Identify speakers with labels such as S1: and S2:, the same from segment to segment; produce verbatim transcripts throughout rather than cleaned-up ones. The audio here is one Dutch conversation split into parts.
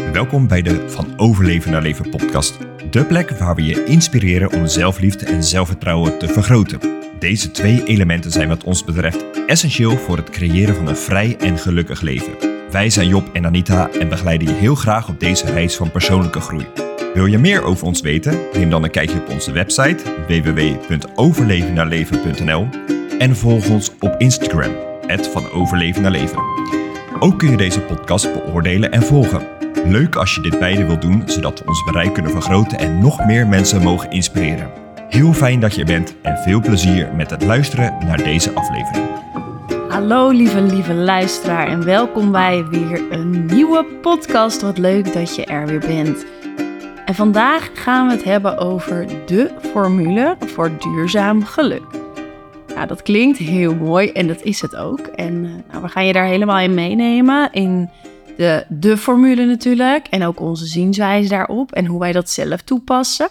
S1: Welkom bij de Van Overleven naar Leven podcast. De plek waar we je inspireren om zelfliefde en zelfvertrouwen te vergroten. Deze twee elementen zijn wat ons betreft essentieel voor het creëren van een vrij en gelukkig leven. Wij zijn Job en Anita en begeleiden je heel graag op deze reis van persoonlijke groei. Wil je meer over ons weten? Neem dan een kijkje op onze website w w w punt overleven naar leven punt n l en volg ons op Instagram, at Van Overleven naar Leven. Ook kun je deze podcast beoordelen en volgen. Leuk als je dit beide wilt doen, zodat we ons bereik kunnen vergroten en nog meer mensen mogen inspireren. Heel fijn dat je er bent en veel plezier met het luisteren naar deze aflevering.
S2: Hallo lieve, lieve luisteraar en welkom bij weer een nieuwe podcast. Wat leuk dat je er weer bent. En vandaag gaan we het hebben over de formule voor duurzaam geluk. Nou, dat klinkt heel mooi en dat is het ook. En uh, nou, we gaan je daar helemaal in meenemen in de, de formule natuurlijk. En ook onze zienswijze daarop en hoe wij dat zelf toepassen.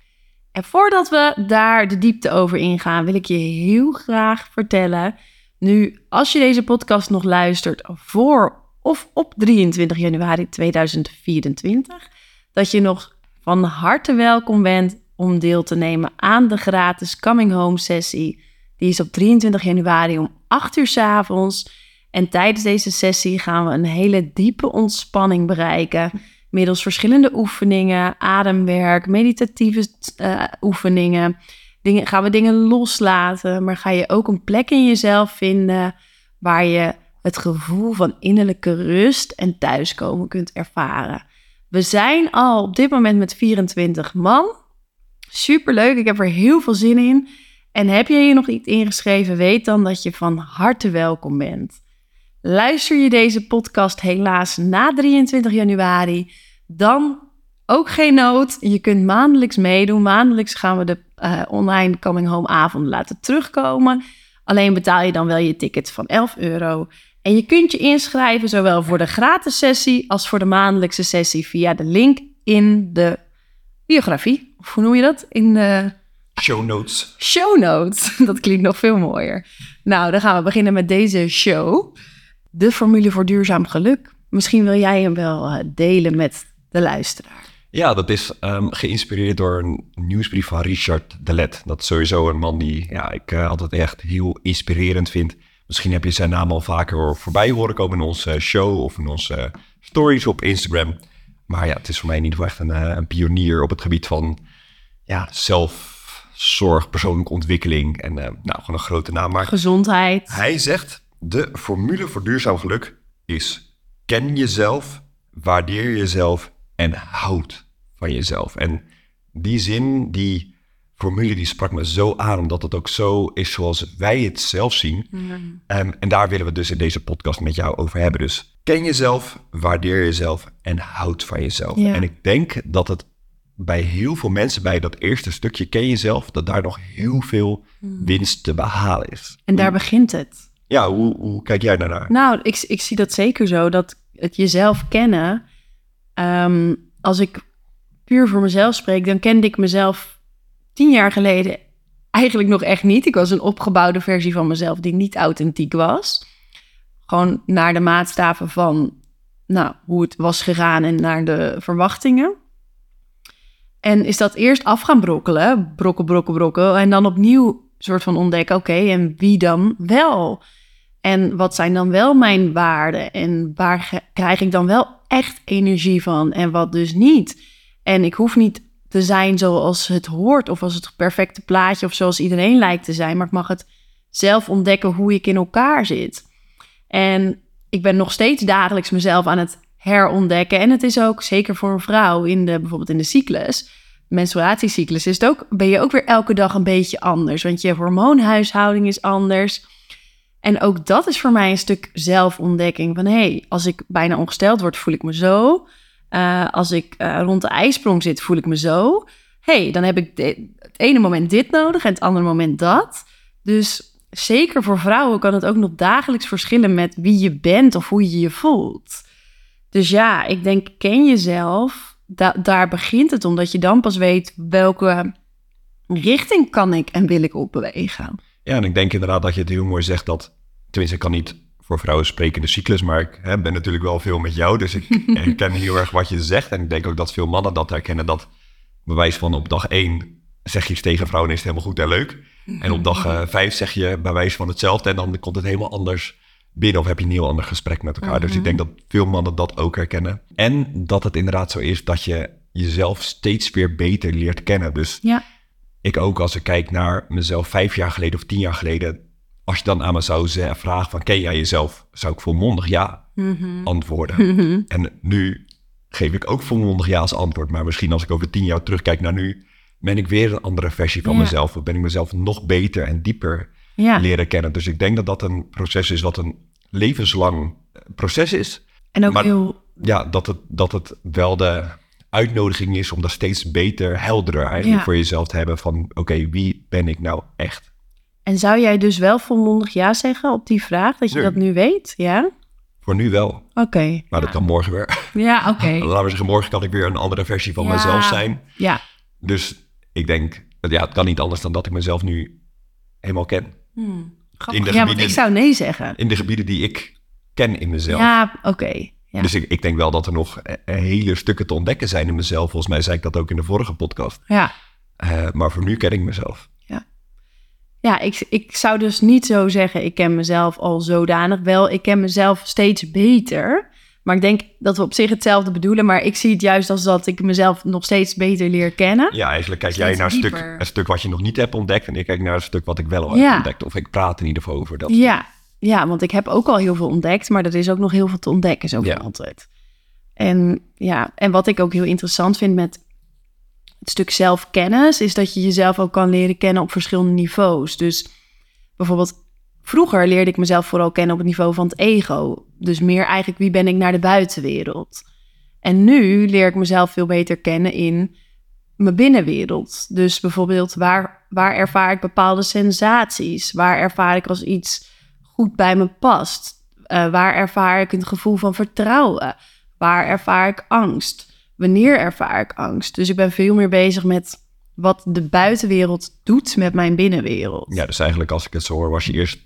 S2: En voordat we daar de diepte over ingaan, wil ik je heel graag vertellen. Nu, als je deze podcast nog luistert voor of op drieëntwintig januari tweeduizend vierentwintig, dat je nog van harte welkom bent om deel te nemen aan de gratis Coming Home sessie. Die is op drieëntwintig januari om acht uur 's avonds. En tijdens deze sessie gaan we een hele diepe ontspanning bereiken. Middels verschillende oefeningen, ademwerk, meditatieve uh, oefeningen. Dingen, gaan we dingen loslaten, maar ga je ook een plek in jezelf vinden waar je het gevoel van innerlijke rust en thuiskomen kunt ervaren. We zijn al op dit moment met vierentwintig man. Superleuk, ik heb er heel veel zin in. En heb je je nog niet ingeschreven, weet dan dat je van harte welkom bent. Luister je deze podcast helaas na drieëntwintig januari, dan ook geen nood. Je kunt maandelijks meedoen. Maandelijks gaan we de uh, online Coming Home avonden laten terugkomen. Alleen betaal je dan wel je ticket van elf euro. En je kunt je inschrijven zowel voor de gratis sessie als voor de maandelijkse sessie via de link in de biografie. Of hoe noem je dat? In de
S1: Show notes.
S2: Show notes. Dat klinkt nog veel mooier. Nou, dan gaan we beginnen met deze show. De formule voor duurzaam geluk. Misschien wil jij hem wel uh, delen met de luisteraar.
S1: Ja, dat is um, geïnspireerd door een nieuwsbrief van Richard de Let. Dat is sowieso een man die ja, ik uh, altijd echt heel inspirerend vind. Misschien heb je zijn naam al vaker voorbij horen komen in onze show of in onze stories op Instagram. Maar ja, het is voor mij in ieder geval echt een, een pionier op het gebied van ja, zelfzorg, persoonlijke ontwikkeling en uh, nou, gewoon een grote naam. Maar
S2: gezondheid.
S1: Hij zegt, de formule voor duurzaam geluk is: ken jezelf, waardeer jezelf en houd van jezelf. En die zin, die formule, die sprak me zo aan, omdat het ook zo is zoals wij het zelf zien. Mm. Um, en daar willen we dus in deze podcast met jou over hebben. Dus ken jezelf, waardeer jezelf en houd van jezelf. Ja. En ik denk dat het bij heel veel mensen, bij dat eerste stukje ken jezelf, dat daar nog heel veel mm. winst te behalen is.
S2: En daar begint het.
S1: Ja, hoe, hoe kijk jij daarnaar?
S2: Nou, ik, ik zie dat zeker zo, dat het jezelf kennen. Um, als ik puur voor mezelf spreek, dan kende ik mezelf tien jaar geleden eigenlijk nog echt niet. Ik was een opgebouwde versie van mezelf die niet authentiek was. Gewoon naar de maatstaven van nou, hoe het was gegaan en naar de verwachtingen. En is dat eerst af gaan brokkelen, brokkel, brokkel, brokkel. En dan opnieuw soort van ontdekken, oké, okay, en wie dan wel? En wat zijn dan wel mijn waarden? En waar ge- krijg ik dan wel echt energie van en wat dus niet? En ik hoef niet te zijn zoals het hoort of als het perfecte plaatje of zoals iedereen lijkt te zijn, maar ik mag het zelf ontdekken hoe ik in elkaar zit. En ik ben nog steeds dagelijks mezelf aan het herontdekken. En het is ook, zeker voor een vrouw, in de, bijvoorbeeld in de cyclus, menstruatiecyclus, is het ook, ben je ook weer elke dag een beetje anders. Want je hormoonhuishouding is anders. En ook dat is voor mij een stuk zelfontdekking. Van hé, hey, als ik bijna ongesteld word, voel ik me zo. Uh, als ik uh, rond de ijsprong zit, voel ik me zo. Hé, hey, dan heb ik de, het ene moment dit nodig en het andere moment dat. Dus zeker voor vrouwen kan het ook nog dagelijks verschillen met wie je bent of hoe je je voelt. Dus ja, ik denk, ken jezelf. Da- daar begint het, omdat je dan pas weet welke richting kan ik en wil ik op bewegen.
S1: Ja, en ik denk inderdaad dat je het heel mooi zegt dat, tenminste ik kan niet voor vrouwen sprekende cyclus, maar ik hè, ben natuurlijk wel veel met jou. Dus ik herken heel erg wat je zegt. En ik denk ook dat veel mannen dat herkennen. Dat bewijs van op dag één zeg je iets tegen vrouwen is het helemaal goed en leuk. En op dag uh, vijf zeg je bij wijze van hetzelfde. En dan komt het helemaal anders binnen of heb je een heel ander gesprek met elkaar. Mm-hmm. Dus ik denk dat veel mannen dat ook herkennen. En dat het inderdaad zo is dat je jezelf steeds weer beter leert kennen. Dus
S2: ja.
S1: ik ook als ik kijk naar mezelf vijf jaar geleden of tien jaar geleden. Als je dan aan me zou vragen van ken jij jezelf? Zou ik volmondig ja mm-hmm. antwoorden. Mm-hmm. En nu geef ik ook volmondig ja als antwoord. Maar misschien als ik over tien jaar terugkijk naar nu, ben ik weer een andere versie van ja. mezelf. Of ben ik mezelf nog beter en dieper ja. leren kennen. Dus ik denk dat dat een proces is wat een levenslang proces is.
S2: En ook
S1: maar,
S2: heel...
S1: Ja, dat het, dat het wel de uitnodiging is om dat steeds beter, helderder eigenlijk ja. voor jezelf te hebben. Van oké, okay, wie ben ik nou echt?
S2: En zou jij dus wel volmondig ja zeggen op die vraag? Dat je nu. dat nu weet, ja?
S1: Voor nu wel.
S2: Oké. Okay,
S1: maar ja. dat kan morgen weer.
S2: Ja, oké. Okay.
S1: Laten we zeggen, morgen kan ik weer een andere versie van ja. mezelf zijn.
S2: Ja.
S1: Dus ik denk, ja, het kan niet anders dan dat ik mezelf nu helemaal ken.
S2: Hmm. In de ja, want ik zou nee zeggen.
S1: In de gebieden die ik ken in mezelf.
S2: Ja, oké. Okay. Ja.
S1: Dus ik, ik denk wel dat er nog hele stukken te ontdekken zijn in mezelf. Volgens mij zei ik dat ook in de vorige podcast.
S2: Ja.
S1: Uh, maar voor nu ken ik mezelf.
S2: Ja, ja ik, ik zou dus niet zo zeggen, ik ken mezelf al zodanig wel. Ik ken mezelf steeds beter. Maar ik denk dat we op zich hetzelfde bedoelen. Maar ik zie het juist als dat ik mezelf nog steeds beter leer kennen.
S1: Ja, eigenlijk kijk steeds jij naar een stuk, een stuk wat je nog niet hebt ontdekt. En ik kijk naar een stuk wat ik wel al ja. heb ontdekt. Of ik praat in ieder geval over dat.
S2: Ja. ja, want ik heb ook al heel veel ontdekt. Maar er is ook nog heel veel te ontdekken, zo ja. altijd. En, ja, en wat ik ook heel interessant vind met het stuk zelfkennis, is dat je jezelf ook kan leren kennen op verschillende niveaus. Dus bijvoorbeeld vroeger leerde ik mezelf vooral kennen op het niveau van het ego. Dus meer eigenlijk wie ben ik naar de buitenwereld. En nu leer ik mezelf veel beter kennen in mijn binnenwereld. Dus bijvoorbeeld waar, waar ervaar ik bepaalde sensaties? Waar ervaar ik als iets goed bij me past? Uh, waar ervaar ik een gevoel van vertrouwen? Waar ervaar ik angst? Wanneer ervaar ik angst? Dus ik ben veel meer bezig met wat de buitenwereld doet met mijn binnenwereld.
S1: Ja, dus eigenlijk als ik het zo hoor, was je eerst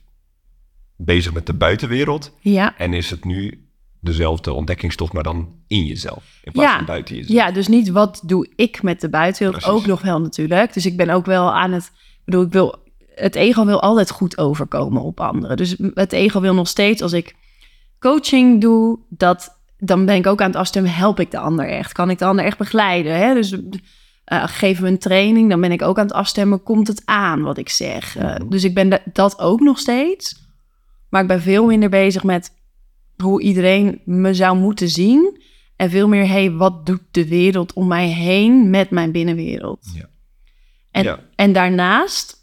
S1: bezig met de buitenwereld.
S2: Ja.
S1: En is het nu dezelfde ontdekkingstocht, maar dan in jezelf. In plaats
S2: ja.
S1: van buiten jezelf.
S2: Ja, dus niet wat doe ik met de buitenwereld. Precies. Ook nog wel natuurlijk. Dus ik ben ook wel aan het... Ik bedoel, ik wil, het ego wil altijd goed overkomen op anderen. Dus het ego wil nog steeds, als ik coaching doe, dat... dan ben ik ook aan het afstemmen, help ik de ander echt? Kan ik de ander echt begeleiden? Hè? Dus uh, geven we een training, dan ben ik ook aan het afstemmen, komt het aan wat ik zeg? Uh, dus ik ben d- dat ook nog steeds. Maar ik ben veel minder bezig met hoe iedereen me zou moeten zien. En veel meer, hey, wat doet de wereld om mij heen met mijn binnenwereld?
S1: Ja.
S2: En, ja. en daarnaast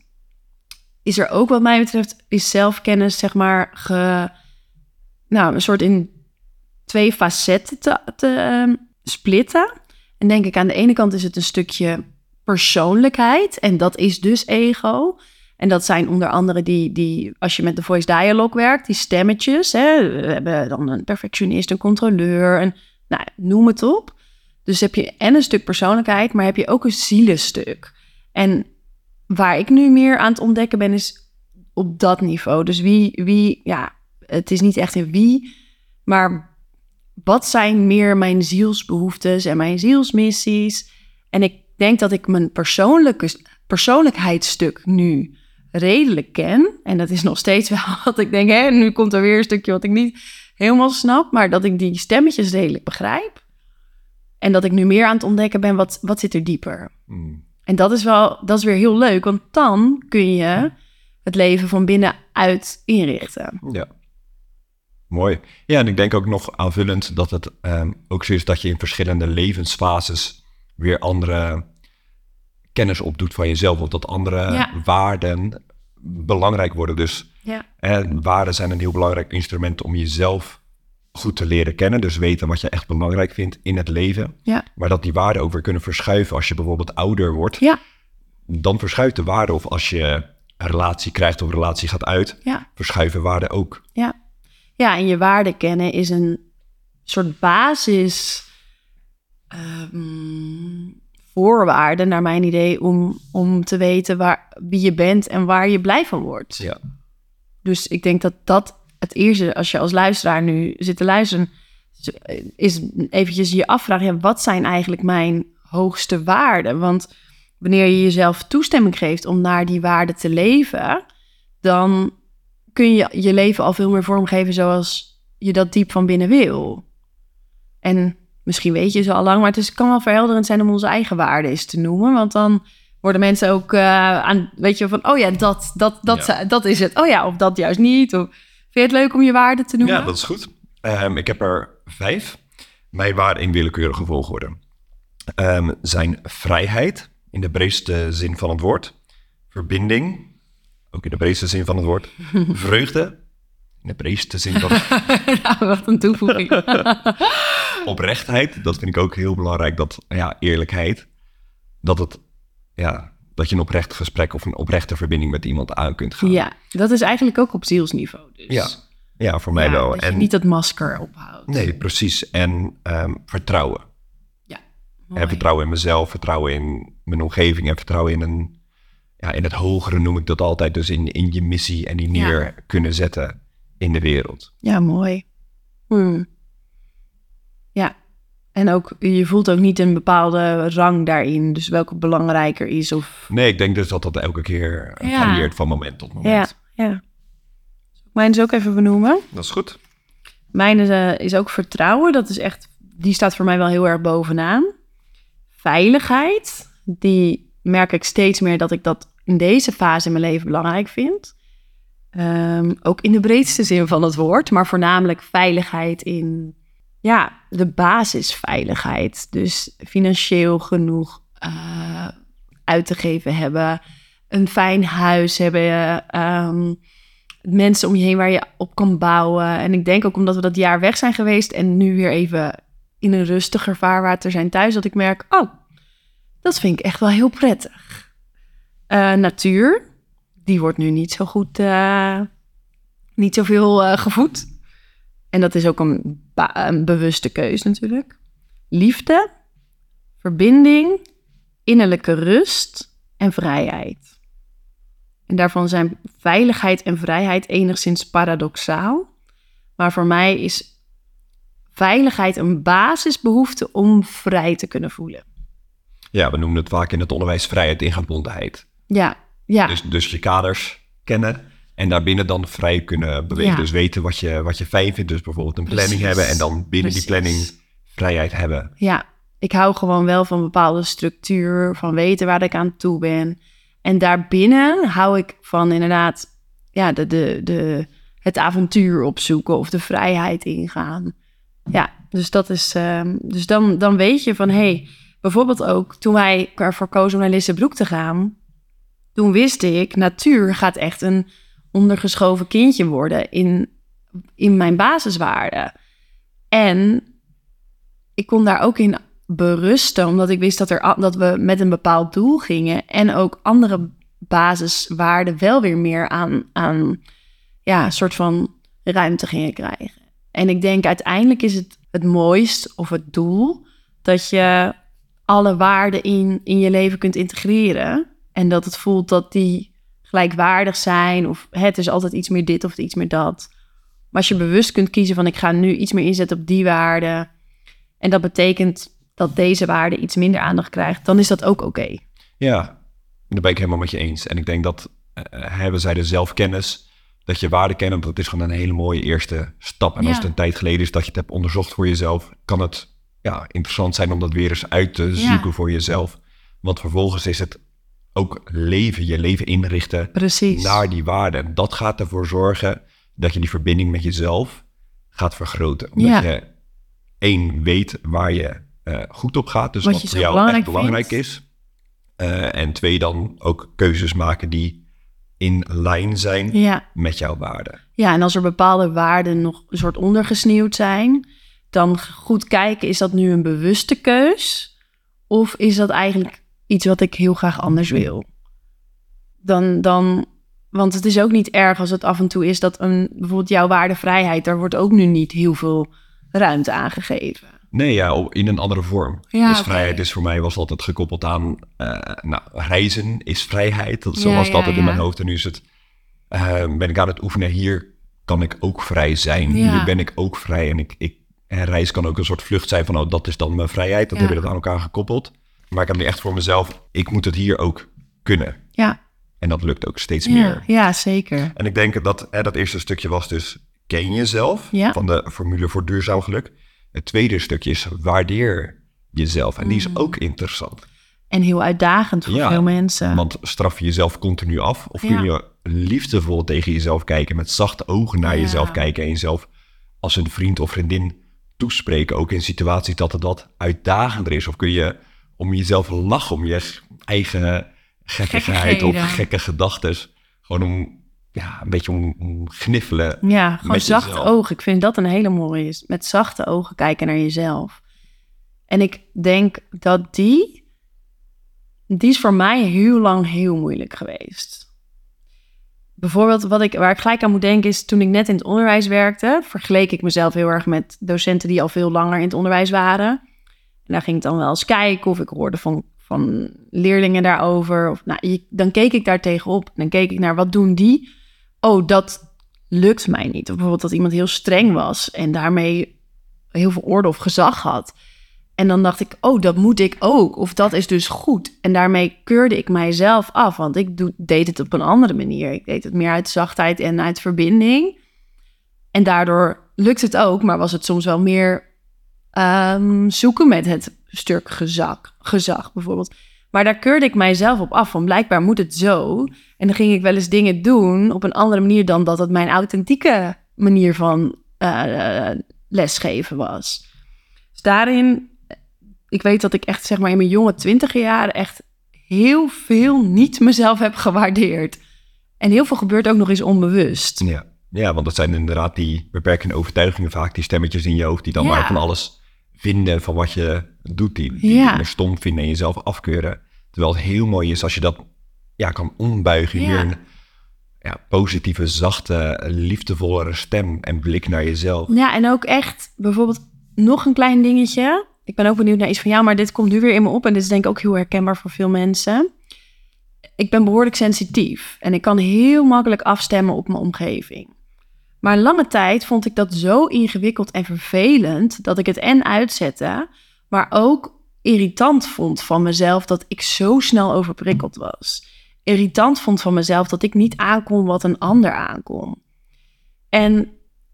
S2: is er ook wat mij betreft, is zelfkennis zeg maar ge, nou, een soort in twee facetten te, te uh, splitten. En denk ik, aan de ene kant is het een stukje persoonlijkheid. En dat is dus ego. En dat zijn onder andere die, die als je met de voice dialogue werkt, die stemmetjes. Hè, we hebben dan een perfectionist, een controleur, en nou, noem het op. Dus heb je en een stuk persoonlijkheid, maar heb je ook een zielenstuk. En waar ik nu meer aan het ontdekken ben, is op dat niveau. Dus wie, wie ja, het is niet echt een wie, maar wat zijn meer mijn zielsbehoeftes en mijn zielsmissies? En ik denk dat ik mijn persoonlijke persoonlijkheidsstuk nu redelijk ken. En dat is nog steeds wel wat ik denk, hè, nu komt er weer een stukje wat ik niet helemaal snap, maar dat ik die stemmetjes redelijk begrijp. En dat ik nu meer aan het ontdekken ben, wat, wat zit er dieper? Mm. En dat is wel, dat is weer heel leuk, want dan kun je het leven van binnenuit inrichten.
S1: Ja. Mooi. Ja, en ik denk ook nog aanvullend dat het um, ook zo is dat je in verschillende levensfases weer andere kennis opdoet van jezelf. Of dat andere ja. waarden belangrijk worden. Dus
S2: ja.
S1: eh, waarden zijn een heel belangrijk instrument om jezelf goed te leren kennen. Dus weten wat je echt belangrijk vindt in het leven.
S2: Ja.
S1: Maar dat die waarden ook weer kunnen verschuiven als je bijvoorbeeld ouder wordt.
S2: Ja.
S1: Dan verschuift de waarde. Of als je een relatie krijgt of een relatie gaat uit,
S2: ja.
S1: verschuiven waarden ook.
S2: Ja. Ja, en je waarden kennen is een soort basis um, voorwaarde, naar mijn idee, om, om te weten waar, wie je bent en waar je blij van wordt.
S1: Ja.
S2: Dus ik denk dat dat het eerste, als je als luisteraar nu zit te luisteren, is eventjes je afvragen, ja, wat zijn eigenlijk mijn hoogste waarden? Want wanneer je jezelf toestemming geeft om naar die waarden te leven, dan kun je je leven al veel meer vormgeven zoals je dat diep van binnen wil. En misschien weet je ze al lang, maar het is, kan wel verhelderend zijn om onze eigen waarden eens te noemen, want dan worden mensen ook uh, aan, weet je, van, oh ja, dat, dat, dat, ja. dat is het. Oh ja, of dat juist niet. Of, vind je het leuk om je waarden te noemen?
S1: Ja, dat is goed. Um, ik heb er vijf. Mijn waarden in willekeurige volgorde um, zijn vrijheid, in de breedste zin van het woord. Verbinding, ook in de breedste zin van het woord. Vreugde, in de breedste zin van het woord.
S2: Nou, wat een toevoeging.
S1: Oprechtheid, dat vind ik ook heel belangrijk. Dat, ja, eerlijkheid. Dat het, ja, dat je een oprecht gesprek of een oprechte verbinding met iemand aan kunt gaan.
S2: Ja, dat is eigenlijk ook op zielsniveau. Dus.
S1: Ja. Ja, voor mij
S2: ja,
S1: wel.
S2: Dat je
S1: en
S2: niet dat masker ophoudt.
S1: Nee, precies. En um, vertrouwen.
S2: Ja,
S1: en vertrouwen in mezelf, vertrouwen in mijn omgeving en vertrouwen in een, ja, in het hogere noem ik dat altijd. Dus in, in je missie en die neer ja. kunnen zetten in de wereld.
S2: Ja, mooi. Hmm. Ja, en ook je voelt ook niet een bepaalde rang daarin. Dus welke belangrijker is of...
S1: Nee, ik denk dus dat dat elke keer ja. varieert van moment tot moment.
S2: Ja, ja. Mijn is ook even benoemen.
S1: Dat is goed.
S2: Mijn is, uh, is ook vertrouwen. Dat is echt, die staat voor mij wel heel erg bovenaan. Veiligheid. Die merk ik steeds meer dat ik dat in deze fase in mijn leven belangrijk vind. Um, ook in de breedste zin van het woord. Maar voornamelijk veiligheid in, ja, de basisveiligheid. Dus financieel genoeg uh, uit te geven hebben. Een fijn huis hebben. Um, mensen om je heen waar je op kan bouwen. En ik denk ook omdat we dat jaar weg zijn geweest en nu weer even in een rustiger vaarwater zijn thuis, dat ik merk, oh, dat vind ik echt wel heel prettig. Uh, natuur, die wordt nu niet zo goed, uh, niet zoveel uh, gevoed. En dat is ook een, ba- een bewuste keus natuurlijk. Liefde, verbinding, innerlijke rust en vrijheid. En daarvan zijn veiligheid en vrijheid enigszins paradoxaal. Maar voor mij is veiligheid een basisbehoefte om vrij te kunnen voelen.
S1: Ja, we noemen het vaak in het onderwijs vrijheid in gebondenheid.
S2: Ja, ja.
S1: Dus, dus je kaders kennen en daarbinnen dan vrij kunnen bewegen. Ja. Dus weten wat je, wat je fijn vindt. Dus bijvoorbeeld een planning Precies. hebben en dan binnen Precies. die planning vrijheid hebben.
S2: Ja, ik hou gewoon wel van een bepaalde structuur, van weten waar ik aan toe ben. En daarbinnen hou ik van inderdaad ja, de, de, de, het avontuur opzoeken of de vrijheid ingaan. Ja, dus dat is. Uh, dus dan, dan weet je van hé, hey, bijvoorbeeld ook toen wij ervoor kozen om naar Lissabroek te gaan, toen wist ik, natuur gaat echt een ondergeschoven kindje worden in, in mijn basiswaarden. En ik kon daar ook in berusten, omdat ik wist dat, er, dat we met een bepaald doel gingen en ook andere basiswaarden wel weer meer aan, aan ja, een soort van ruimte gingen krijgen. En ik denk uiteindelijk is het het mooist of het doel dat je alle waarden in, in je leven kunt integreren en dat het voelt dat die gelijkwaardig zijn of het is altijd iets meer dit of iets meer dat. Maar als je bewust kunt kiezen van ik ga nu iets meer inzetten op die waarden en dat betekent dat deze waarde iets minder aandacht krijgt, dan is dat ook oké. Okay.
S1: Ja, daar ben ik helemaal met je eens. En ik denk dat uh, hebben zij de zelfkennis, dat je waarde kennen, dat is gewoon een hele mooie eerste stap. En ja. als het een tijd geleden is dat je het hebt onderzocht voor jezelf, kan het ja, interessant zijn om dat weer eens uit te zoeken ja. voor jezelf. Want vervolgens is het ook leven, je leven inrichten
S2: Precies.
S1: naar die waarden. Dat gaat ervoor zorgen dat je die verbinding met jezelf gaat vergroten. Omdat ja. je één weet waar je Uh, goed op gaat, dus wat, wat voor jou echt belangrijk vindt. is. Uh, en twee, dan ook keuzes maken die in lijn zijn ja. met jouw waarden.
S2: Ja, en als er bepaalde waarden nog een soort ondergesneeuwd zijn, dan goed kijken, is dat nu een bewuste keus? Of is dat eigenlijk iets wat ik heel graag anders wil? Dan, dan, want het is ook niet erg als het af en toe is dat een, bijvoorbeeld jouw waarde vrijheid, daar wordt ook nu niet heel veel ruimte aan gegeven.
S1: Nee, ja, in een andere vorm. Ja, dus vrijheid okay. is voor mij was altijd gekoppeld aan uh, nou, reizen is vrijheid. Dat, zo ja, was het ja, altijd ja. in mijn hoofd. En nu is het, uh, ben ik aan het oefenen. Hier kan ik ook vrij zijn.
S2: Ja.
S1: Nu ben ik ook vrij en ik, ik en reis kan ook een soort vlucht zijn van, oh, dat is dan mijn vrijheid. Dat
S2: ja.
S1: heb je dat aan elkaar gekoppeld. Maar ik heb nu echt voor mezelf, ik moet het hier ook kunnen.
S2: Ja.
S1: En dat lukt ook steeds
S2: Ja,
S1: meer.
S2: ja, zeker.
S1: En ik denk dat hè, dat eerste stukje was dus, ken jezelf,
S2: ja.
S1: van de formule voor duurzaam geluk. Het tweede stukje is, waardeer jezelf. En mm. die is ook interessant.
S2: En heel uitdagend voor
S1: ja,
S2: veel mensen.
S1: Want straf je jezelf continu af? Of kun je ja. liefdevol tegen jezelf kijken, met zachte ogen naar ja. jezelf kijken en jezelf als een vriend of vriendin toespreken, ook in situaties dat het wat uitdagender is? Of kun je om jezelf lachen, om je eigen gekkigheid of gekke gedachten, gewoon om ja, een beetje om, om gniffelen.
S2: Ja, gewoon zachte jezelf. Ogen. Ik vind dat een hele mooie. Met zachte ogen kijken naar jezelf. En ik denk dat die, die is voor mij heel lang heel moeilijk geweest. Bijvoorbeeld wat ik, waar ik gelijk aan moet denken is, toen ik net in het onderwijs werkte, vergeleek ik mezelf heel erg met docenten die al veel langer in het onderwijs waren. En daar ging ik dan wel eens kijken of ik hoorde van, van leerlingen daarover. Of, nou, dan keek ik daar tegenop. Dan keek ik naar, wat doen die? Oh, dat lukt mij niet. Of bijvoorbeeld dat iemand heel streng was en daarmee heel veel orde of gezag had. En dan dacht ik, oh, dat moet ik ook. Of dat is dus goed. En daarmee keurde ik mijzelf af. Want ik doe, deed het op een andere manier. Ik deed het meer uit zachtheid en uit verbinding. En daardoor lukt het ook. Maar was het soms wel meer um, zoeken met het stuk gezag, gezag bijvoorbeeld. Maar daar keurde ik mijzelf op af. Want blijkbaar moet het zo. En dan ging ik wel eens dingen doen op een andere manier dan dat het mijn authentieke manier van uh, lesgeven was. Dus daarin... Ik weet dat ik echt, zeg maar, in mijn jonge twintig jaren echt heel veel niet mezelf heb gewaardeerd. En heel veel gebeurt ook nog eens onbewust.
S1: Ja, ja, want dat zijn inderdaad die beperkende overtuigingen vaak, die stemmetjes in je hoofd die dan ja. maar van alles vinden van wat je doet, die, die
S2: ja.
S1: dingen stom vinden en jezelf afkeuren. Terwijl het heel mooi is als je dat ja, kan ombuigen in ja. een ja, positieve, zachte, liefdevollere stem en blik naar jezelf.
S2: Ja, en ook echt bijvoorbeeld nog een klein dingetje. Ik ben ook benieuwd naar iets van jou, maar dit komt nu weer in me op. En dit is denk ik ook heel herkenbaar voor veel mensen. Ik ben behoorlijk sensitief. En ik kan heel makkelijk afstemmen op mijn omgeving. Maar lange tijd vond ik dat zo ingewikkeld en vervelend, dat ik het en uitzette, maar ook irritant vond van mezelf dat ik zo snel overprikkeld was. Irritant vond van mezelf dat ik niet aankon wat een ander aankon. En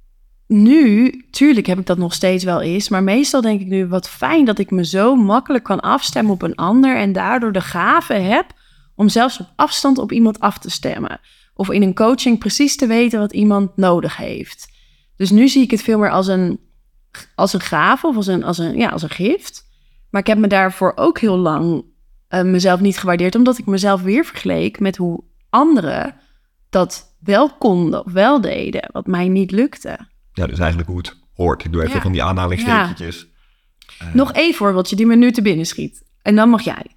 S2: nu, tuurlijk heb ik dat nog steeds wel eens, maar meestal denk ik nu, wat fijn dat ik me zo makkelijk kan afstemmen op een ander en daardoor de gave heb om zelfs op afstand op iemand af te stemmen. Of in een coaching precies te weten wat iemand nodig heeft. Dus nu zie ik het veel meer als een, als een gave of als een, als, een, ja, als een gift. Maar ik heb me daarvoor ook heel lang uh, mezelf niet gewaardeerd, omdat ik mezelf weer vergeleek met hoe anderen dat wel konden of wel deden, wat mij niet lukte.
S1: Ja, dus eigenlijk hoe het hoort. Ik doe even ja. van die aanhalingstekentjes.
S2: Ja. Uh. Nog één voorbeeldje die me nu te binnen schiet. En dan mag jij.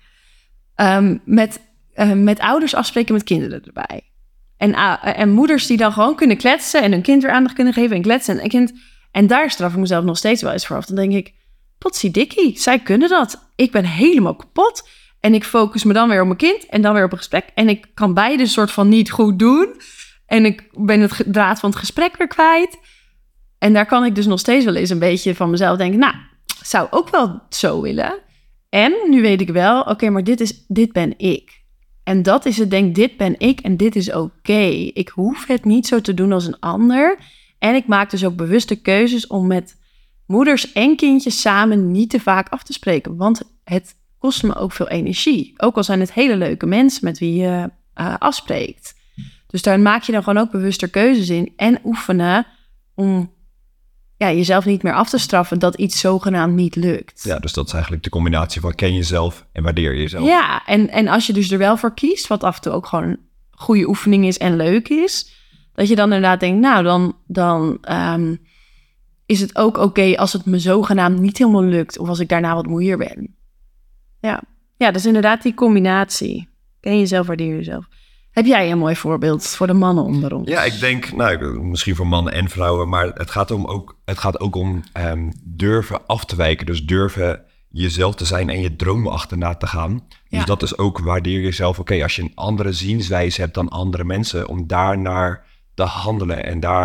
S2: Um, met, uh, met ouders afspreken met kinderen erbij. En, uh, en moeders die dan gewoon kunnen kletsen en hun kind weer aandacht kunnen geven en kletsen. En, kind, en daar straf ik mezelf nog steeds wel eens voor af. Dan denk ik, potsiedikkie, zij kunnen dat. Ik ben helemaal kapot. En ik focus me dan weer op mijn kind en dan weer op een gesprek. En ik kan beide soort van niet goed doen. En ik ben het draad van het gesprek weer kwijt. En daar kan ik dus nog steeds wel eens een beetje van mezelf denken, nou, zou ook wel zo willen. En nu weet ik wel, oké, okay, maar dit, is, dit ben ik. En dat is het, denk, dit ben ik en dit is oké. Okay. Ik hoef het niet zo te doen als een ander. En ik maak dus ook bewuste keuzes om met moeders en kindjes samen niet te vaak af te spreken. Want het kost me ook veel energie. Ook al zijn het hele leuke mensen met wie je uh, afspreekt. Dus daar maak je dan gewoon ook bewuster keuzes in. En oefenen om ja, jezelf niet meer af te straffen dat iets zogenaamd niet lukt.
S1: Ja, dus dat is eigenlijk de combinatie van ken jezelf en waardeer jezelf.
S2: Ja, en, en als je dus er wel voor kiest, wat af en toe ook gewoon een goede oefening is en leuk is, dat je dan inderdaad denkt, nou, dan, dan um, is het ook oké okay als het me zogenaamd niet helemaal lukt of als ik daarna wat moeier ben. Ja, ja, dat is inderdaad die combinatie. Ken jezelf, waardeer jezelf. Heb jij een mooi voorbeeld voor de mannen onder ons?
S1: Ja, ik denk, nou, misschien voor mannen en vrouwen, maar het gaat, om ook, het gaat ook om um, durven af te wijken. Dus durven jezelf te zijn en je dromen achterna te gaan. Dus ja. dat is ook waardeer jezelf. Oké, okay, als je een andere zienswijze hebt dan andere mensen, om daarnaar te handelen en daar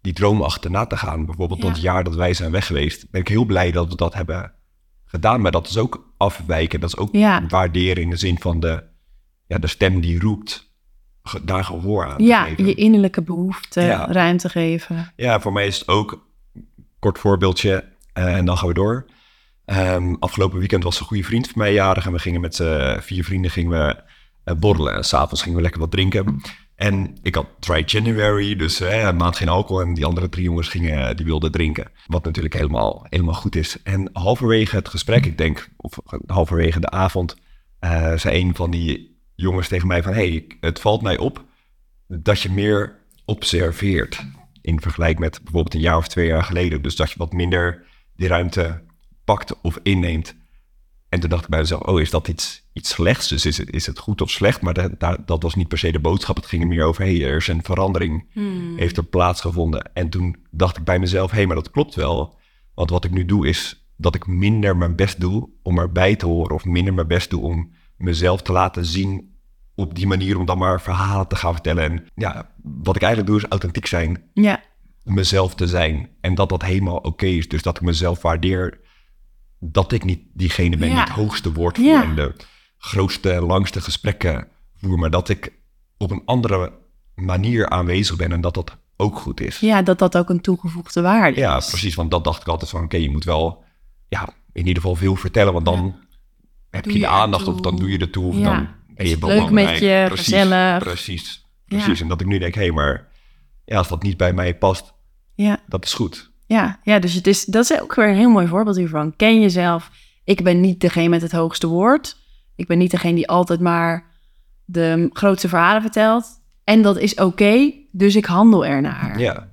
S1: die droom achterna te gaan. Bijvoorbeeld
S2: Ja.
S1: dat jaar dat wij zijn weg geweest. Ben ik heel blij dat we dat hebben gedaan. Maar dat is ook afwijken. Dat is ook
S2: Ja.
S1: waarderen in de zin van de, ja, de stem die roept. Ge- daar gehoor aan te
S2: Ja,
S1: geven.
S2: je innerlijke behoefte
S1: Ja.
S2: ruimte geven.
S1: Ja, voor mij is het ook, kort voorbeeldje, uh, en dan gaan we door. Um, afgelopen weekend was een goede vriend van mij jarig en we gingen met z'n vier vrienden gingen we uh, borrelen. En 's avonds gingen we lekker wat drinken. En ik had dry January, dus uh, een maand geen alcohol. En die andere drie jongens gingen, die wilden drinken. Wat natuurlijk helemaal, helemaal goed is. En halverwege het gesprek, ik denk, of halverwege de avond, uh, zei een van die jongens tegen mij van, hey, het valt mij op dat je meer observeert in vergelijking met bijvoorbeeld een jaar of twee jaar geleden. Dus dat je wat minder die ruimte pakt of inneemt. En toen dacht ik bij mezelf, oh, is dat iets, iets slechts? Dus is het, is het goed of slecht? Maar dat, dat, dat was niet per se de boodschap. Het ging er meer over, hey, er is een verandering,
S2: Hmm.
S1: heeft er plaatsgevonden. En toen dacht ik bij mezelf, hé, hey, maar dat klopt wel. Want wat ik nu doe is dat ik minder mijn best doe om erbij te horen. Of minder mijn best doe om mezelf te laten zien op die manier om dan maar verhalen te gaan vertellen. En ja, wat ik eigenlijk doe is authentiek zijn.
S2: Ja,
S1: Mezelf te zijn. En dat dat helemaal oké is. Dus dat ik mezelf waardeer dat ik niet diegene ben
S2: Ja.
S1: die het hoogste woord voer
S2: Ja.
S1: en de grootste, langste gesprekken voer. Maar dat ik op een andere manier aanwezig ben en dat dat ook goed is.
S2: ja, dat dat ook een toegevoegde waarde
S1: Ja,
S2: is.
S1: precies. Want dat dacht ik altijd van, oké, je moet wel ja, in ieder geval veel vertellen. Want dan heb
S2: Doe
S1: je de
S2: je
S1: aandacht
S2: ertoe.
S1: of dan doe je ertoe. Of
S2: Ja.
S1: dan ben
S2: Is
S1: je
S2: het leuk
S1: belangrijk.
S2: met je,
S1: precies,
S2: gezellig.
S1: Precies,
S2: Ja.
S1: precies. En dat ik nu denk, hé, hey, maar ja, als dat niet bij mij past,
S2: Ja.
S1: dat is goed.
S2: Ja, ja, dus het is, dat is ook weer een heel mooi voorbeeld hiervan. Ken jezelf. Ik ben niet degene met het hoogste woord. Ik ben niet degene die altijd maar de grootste verhalen vertelt. En dat is oké, dus ik handel ernaar.
S1: Ja.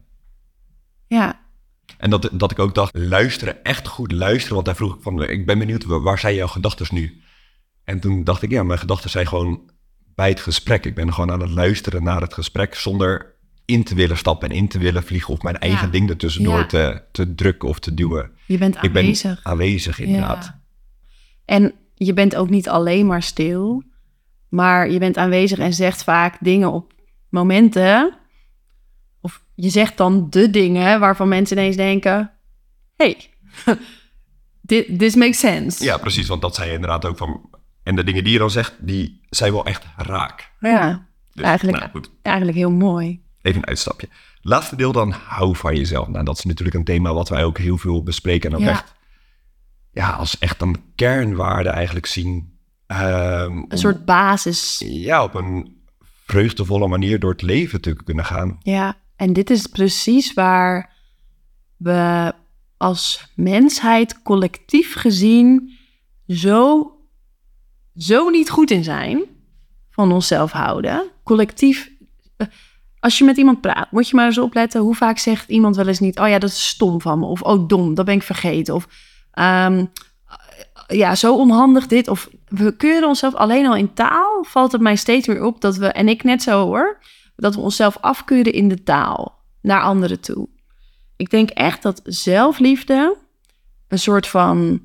S2: Ja,
S1: En dat, dat ik ook dacht, luisteren, echt goed luisteren. Want daar vroeg ik van, ik ben benieuwd, waar zijn jouw gedachten nu? En toen dacht ik, ja, mijn gedachten zijn gewoon bij het gesprek. Ik ben gewoon aan het luisteren naar het gesprek zonder in te willen stappen en in te willen vliegen of mijn eigen
S2: Ja.
S1: ding ertussendoor
S2: Ja.
S1: te, te drukken of te duwen.
S2: je bent
S1: Ik ben
S2: aanwezig.
S1: aanwezig, inderdaad.
S2: Ja. En je bent ook niet alleen maar stil, maar je bent aanwezig en zegt vaak dingen op momenten. Of je zegt dan de dingen waarvan mensen ineens denken, hey, dit this makes sense.
S1: Ja, precies, want dat zei je inderdaad ook van. En de dingen die je dan zegt, die zijn wel echt raak.
S2: Ja,
S1: Dus,
S2: eigenlijk,
S1: nou, goed.
S2: eigenlijk heel mooi.
S1: Even een uitstapje. Laatste deel dan, hou van jezelf. Nou, dat is natuurlijk een thema wat wij ook heel veel bespreken. En ook
S2: Ja.
S1: echt, ja, als echt een kernwaarde eigenlijk zien. ehm, om,
S2: Een soort basis.
S1: Ja, op een vreugdevolle manier door het leven te kunnen gaan.
S2: Ja, en dit is precies waar we als mensheid collectief gezien zo, zo niet goed in zijn. Van onszelf houden. Collectief. eh, Als je met iemand praat, moet je maar eens opletten. Hoe vaak zegt iemand wel eens niet, oh ja, dat is stom van me. Of oh, dom, dat ben ik vergeten. Of ehm, ja, zo onhandig dit. Of we keuren onszelf alleen al in taal. Valt het mij steeds weer op dat we, en ik net zo hoor, dat we onszelf afkeuren in de taal naar anderen toe. Ik denk echt dat zelfliefde een soort van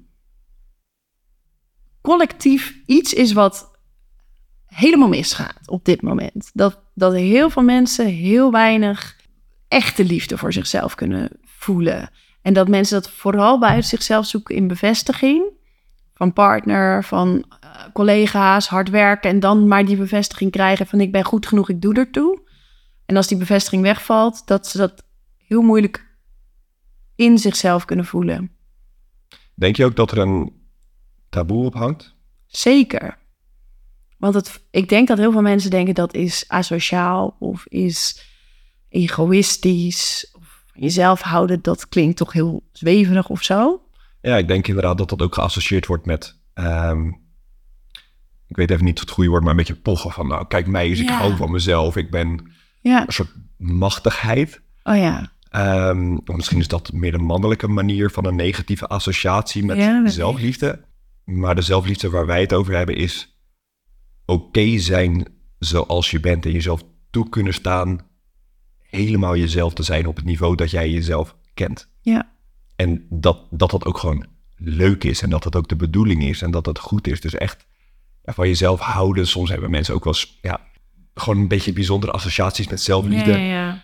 S2: collectief iets is wat helemaal misgaat op dit moment. Dat, dat heel veel mensen heel weinig echte liefde voor zichzelf kunnen voelen. En dat mensen dat vooral buiten zichzelf zoeken in bevestiging. Van partner, van uh, collega's, hard werken. En dan maar die bevestiging krijgen van ik ben goed genoeg, ik doe ertoe. En als die bevestiging wegvalt, dat ze dat heel moeilijk in zichzelf kunnen voelen.
S1: Denk je ook dat er een taboe op hangt?
S2: Zeker. Want het, ik denk dat heel veel mensen denken dat is asociaal of is egoïstisch. Of van jezelf houden, dat klinkt toch heel zweverig of zo.
S1: Ja, ik denk inderdaad dat dat ook geassocieerd wordt met, um, ik weet even niet het goede woord, maar een beetje pochen van, nou, kijk mij eens, ik
S2: Ja.
S1: hou van mezelf, ik ben
S2: Ja.
S1: een soort machtigheid.
S2: Oh ja.
S1: Um, misschien is dat meer een mannelijke manier van een negatieve associatie met
S2: Ja, dat
S1: zelfliefde. Maar de zelfliefde waar wij het over hebben is oké zijn zoals je bent en jezelf toe kunnen staan, helemaal jezelf te zijn op het niveau dat jij jezelf kent.
S2: Ja.
S1: En dat, dat dat ook gewoon leuk is en dat dat ook de bedoeling is en dat dat goed is. Dus echt ja, van jezelf houden. Soms hebben mensen ook wel eens ja, gewoon een beetje bijzondere associaties met zelfliefde.
S2: Ja, ja, ja.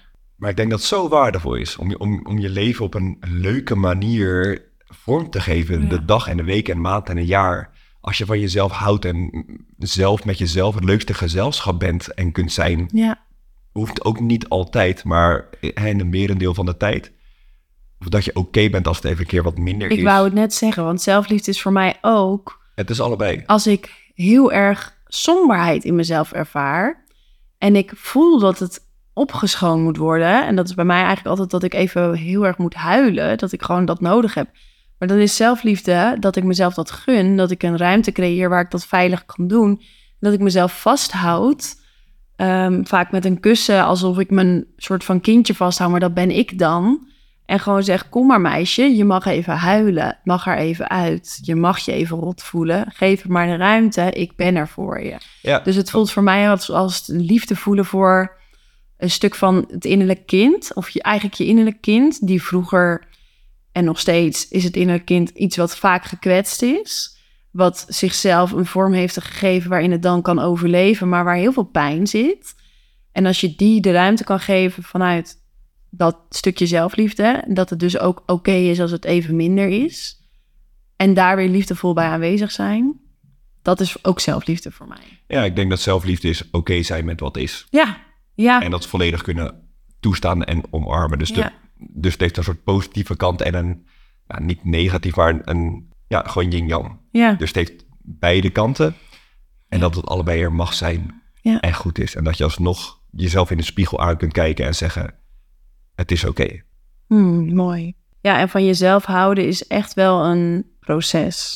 S1: Maar ik denk dat het zo waardevol is om, om, om je leven op een leuke manier vorm te geven. Ja. De dag en de week en maand en een jaar. Als je van jezelf houdt en zelf met jezelf het leukste gezelschap bent en kunt zijn.
S2: Ja.
S1: Hoeft ook niet altijd, maar in een merendeel van de tijd. Of dat je oké okay bent als het even een keer wat minder
S2: ik
S1: is.
S2: Ik wou het net zeggen, want zelfliefde is voor mij ook...
S1: Het is allebei.
S2: Als ik heel erg somberheid in mezelf ervaar en ik voel dat het opgeschoond moet worden, en dat is bij mij eigenlijk altijd dat ik even heel erg moet huilen, dat ik gewoon dat nodig heb. Maar dan is zelfliefde dat ik mezelf dat gun, dat ik een ruimte creëer waar ik dat veilig kan doen, dat ik mezelf vasthoud, um, vaak met een kussen, alsof ik mijn soort van kindje vasthoud, maar dat ben ik dan. En gewoon zeg, kom maar meisje, je mag even huilen, het mag er even uit. Je mag je even rot voelen, geef me maar de ruimte, ik ben er voor je. Ja. Dus het voelt voor mij als, als liefde voelen voor een stuk van het innerlijk kind, of je, eigenlijk je innerlijk kind, die vroeger, en nog steeds is het innerlijk kind iets wat vaak gekwetst is, wat zichzelf een vorm heeft gegeven waarin het dan kan overleven, maar waar heel veel pijn zit. En als je die de ruimte kan geven vanuit dat stukje zelfliefde, dat het dus ook oké okay is als het even minder is, en daar weer liefdevol bij aanwezig zijn, dat is ook zelfliefde voor mij.
S1: Ja, ik denk dat zelfliefde is oké okay zijn met wat is.
S2: Ja, ja.
S1: En dat volledig kunnen toestaan en omarmen. Dus,
S2: ja.
S1: de, dus het heeft een soort positieve kant en een, ja, niet negatief, maar een, een ja, gewoon yin-yang.
S2: Ja.
S1: Dus het heeft beide kanten en ja. dat het allebei er mag zijn ja. en goed is. En dat je alsnog jezelf in de spiegel aan kunt kijken en zeggen, het is oké. Okay.
S2: Hmm, mooi. Ja, en van jezelf houden is echt wel een proces.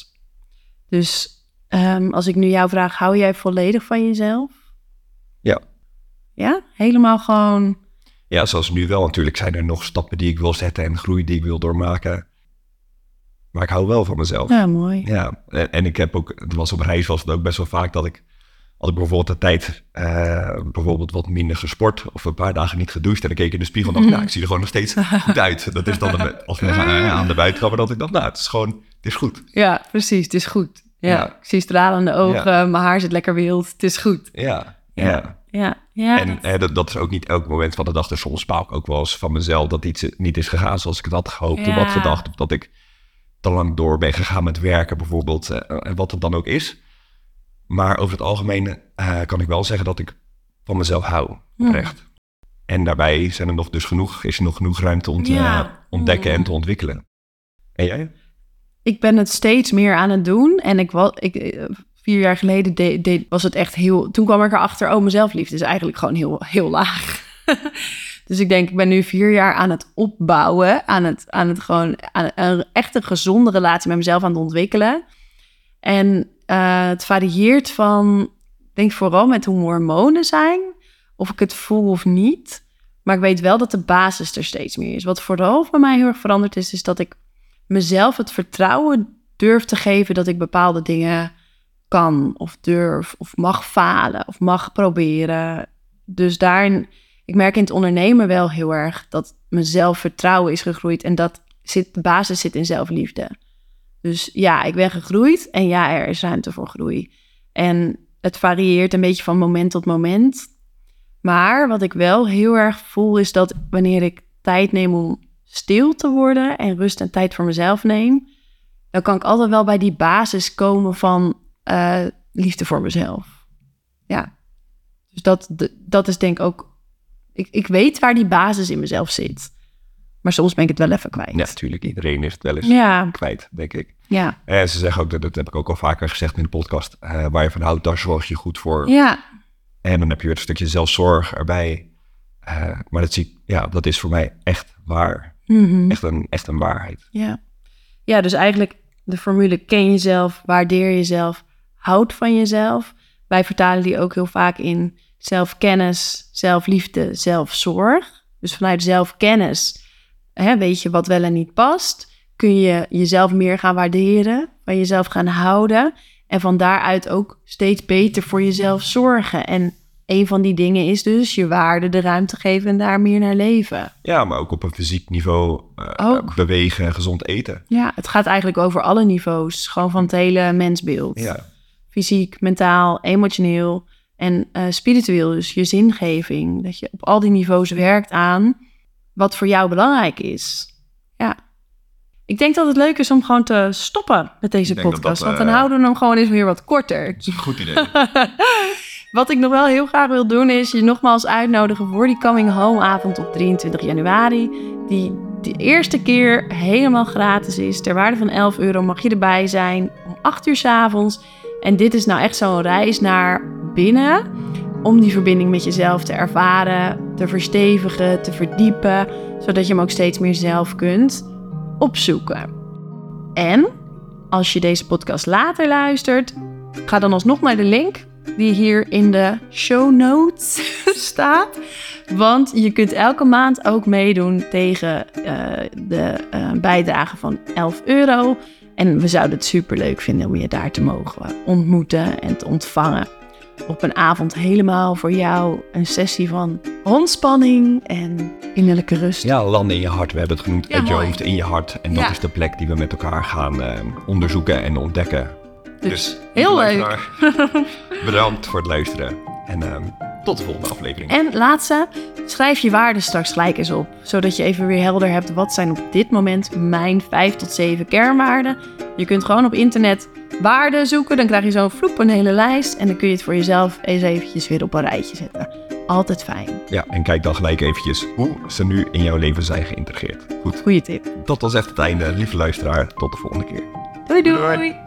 S2: Dus um, als ik nu jou vraag, hou jij volledig van jezelf?
S1: Ja.
S2: Ja? Helemaal gewoon...
S1: Ja, zoals nu wel. Natuurlijk zijn er nog stappen die ik wil zetten en groei die ik wil doormaken. Maar ik hou wel van mezelf.
S2: Ja, mooi.
S1: Ja, en, en ik heb ook, het was op reis was het ook best wel vaak dat ik, had ik bijvoorbeeld de tijd, uh, bijvoorbeeld wat minder gesport of een paar dagen niet gedoucht en dan keek ik in de spiegel en dacht, nou, ik zie er gewoon nog steeds goed uit. Dat is dan de, als we uh, aan de buitenkant, dat ik dacht, nou, het is gewoon, het is goed.
S2: Ja, precies, het is goed. Ja, ja. Ik zie stralende ogen, ja. Mijn haar zit lekker wild, het is goed.
S1: Ja, ja. ja.
S2: Ja, ja.
S1: En eh, dat, dat is ook niet elk moment van de dag. Dus soms spaal ik ook wel eens van mezelf dat iets niet is gegaan zoals ik het had gehoopt. Ja. Of wat gedacht. Of dat ik te lang door ben gegaan met werken bijvoorbeeld. En uh, wat het dan ook is. Maar over het algemeen uh, kan ik wel zeggen dat ik van mezelf hou. Oprecht. Mm. En daarbij zijn er nog dus genoeg, is er nog genoeg ruimte om te ja. uh, ontdekken mm. en te ontwikkelen. En jij?
S2: Ik ben het steeds meer aan het doen. En ik was... Ik, Vier jaar geleden de, de, was het echt heel... Toen kwam ik erachter, oh, mijn zelfliefde is eigenlijk gewoon heel, heel laag. Dus ik denk, ik ben nu vier jaar aan het opbouwen. Aan het, aan het gewoon... Aan een echt een gezonde relatie met mezelf aan het ontwikkelen. En uh, het varieert van... Ik denk vooral met hoe hormonen zijn. Of ik het voel of niet. Maar ik weet wel dat de basis er steeds meer is. Wat vooral bij mij heel erg veranderd is... is dat ik mezelf het vertrouwen durf te geven... dat ik bepaalde dingen... kan of durf of mag falen of mag proberen. Dus daarin, ik merk in het ondernemen wel heel erg dat mijn zelfvertrouwen is gegroeid en dat zit, de basis zit in zelfliefde. Dus ja, ik ben gegroeid en ja, er is ruimte voor groei. En het varieert een beetje van moment tot moment. Maar wat ik wel heel erg voel is dat wanneer ik tijd neem om stil te worden en rust en tijd voor mezelf neem, dan kan ik altijd wel bij die basis komen van Uh, liefde voor mezelf. Ja. Dus dat, de, dat is denk ik ook... Ik, ik weet waar die basis in mezelf zit. Maar soms ben ik het wel even kwijt.
S1: Ja, natuurlijk. Iedereen is het wel eens
S2: ja.
S1: kwijt, denk ik.
S2: Ja.
S1: En ze zeggen ook, dat, dat heb ik ook al vaker gezegd in de podcast, uh, waar je van houdt, daar zorg je goed voor.
S2: Ja.
S1: En dan heb je weer een stukje zelfzorg erbij. Uh, maar dat, zie, ja, dat is voor mij echt waar.
S2: Mm-hmm.
S1: Echt, een, echt een waarheid.
S2: Ja. Ja, dus eigenlijk de formule ken jezelf, waardeer jezelf, houd van jezelf. Wij vertalen die ook heel vaak in zelfkennis, zelfliefde, zelfzorg. Dus vanuit zelfkennis, hè, weet je wat wel en niet past. Kun je jezelf meer gaan waarderen, van jezelf gaan houden. En van daaruit ook steeds beter voor jezelf zorgen. En een van die dingen is dus je waarde de ruimte geven en daar meer naar leven.
S1: Ja, maar ook op een fysiek niveau uh, bewegen en gezond eten.
S2: Ja, het gaat eigenlijk over alle niveaus. Gewoon van het hele mensbeeld.
S1: Ja.
S2: Fysiek, mentaal, emotioneel en uh, spiritueel. Dus je zingeving. Dat je op al die niveaus werkt aan wat voor jou belangrijk is. Ja. Ik denk dat het leuk is om gewoon te stoppen met deze podcast. Dat dat, uh, want dan houden we hem gewoon eens weer wat korter.
S1: Dat is een goed idee.
S2: Wat ik nog wel heel graag wil doen is je nogmaals uitnodigen voor die Coming Home avond op drieëntwintig januari. Die de eerste keer helemaal gratis is. Ter waarde van elf euro mag je erbij zijn om acht uur 's avonds. En dit is nou echt zo'n reis naar binnen om die verbinding met jezelf te ervaren, te verstevigen, te verdiepen, zodat je hem ook steeds meer zelf kunt opzoeken. En als je deze podcast later luistert, ga dan alsnog naar de link die hier in de show notes staat. Want je kunt elke maand ook meedoen tegen uh, de uh, bijdrage van elf euro. En we zouden het superleuk vinden om je daar te mogen ontmoeten en te ontvangen. Op een avond helemaal voor jou een sessie van ontspanning en innerlijke rust.
S1: Ja, landen in je hart. We hebben het genoemd.
S2: Ja,
S1: uit je
S2: mooi.
S1: hoofd in je hart. En dat
S2: Ja.
S1: is de plek die we met elkaar gaan uh, onderzoeken en ontdekken.
S2: Dus,
S1: Dus
S2: heel
S1: luisteraar,
S2: leuk.
S1: Bedankt voor het luisteren. En uh, tot de volgende aflevering.
S2: En laatste, schrijf je waarden straks gelijk eens op. Zodat je even weer helder hebt wat zijn op dit moment mijn vijf tot zeven kernwaarden. Je kunt gewoon op internet waarden zoeken. Dan krijg je zo'n vloep een hele lijst. En dan kun je het voor jezelf eens eventjes weer op een rijtje zetten. Altijd fijn.
S1: Ja, en kijk dan gelijk eventjes hoe ze nu in jouw leven zijn geïntegreerd. Goed,
S2: Goeie tip.
S1: dat was echt het einde. Lieve luisteraar, tot de volgende keer.
S2: Doei doei.
S1: Doei.